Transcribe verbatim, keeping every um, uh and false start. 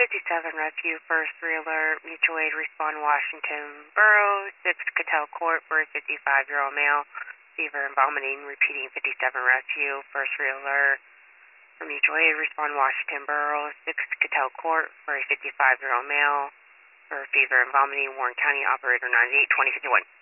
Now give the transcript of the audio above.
fifty-seven Rescue, first three alert, mutual aid, respond Washington Borough, six Cattell Court for a fifty-five-year-old male, fever and vomiting, repeating fifty-seven Rescue, first three alert, for mutual aid, respond Washington Borough, six Cattell Court for a fifty-five-year-old male, for fever and vomiting, Warren County, operator nine eight two zero five one.